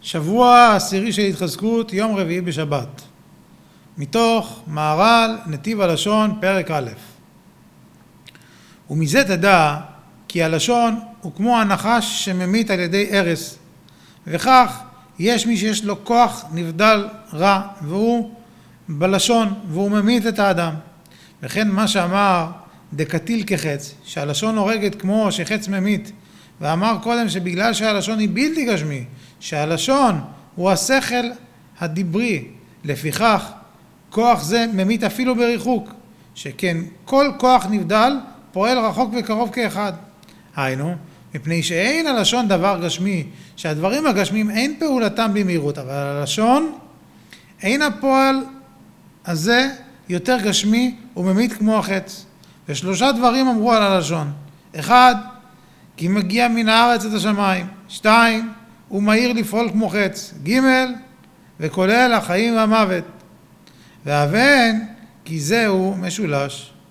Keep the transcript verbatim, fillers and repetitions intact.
שבוע העשירי של התחזקות, יום רביעי בשבת. מתוך מהר"ל נתיב הלשון, פרק א'. ומזה תדע כי הלשון הוא כמו הנחש שממית על ידי ארס, וכך יש מי שיש לו כוח נבדל רע והוא בלשון והוא ממית את האדם. וכן מה שאמר דקתיל כחץ, שהלשון הורגת כמו שחץ ממית, ואמר קודם שבגלל שהלשון היא בלתי גשמי, שהלשון הוא השכל הדיברי, לפיכך כוח זה ממית אפילו בריחוק, שכן כל כוח נבדל פועל רחוק וקרוב כאחד. היינו, מפני שאין הלשון דבר גשמי, שהדברים הגשמיים אין פעולתם במהירות, אבל הלשון אין הפועל הזה יותר גשמי וממית כמו החץ. ושלושה דברים אמרו על הלשון: אחד, כי מגיע מן הארץ את השמיים. שתיים, הוא מהיר לפעול כמו חץ. ג' וכולל החיים והמוות. והבן, כי זהו משולש.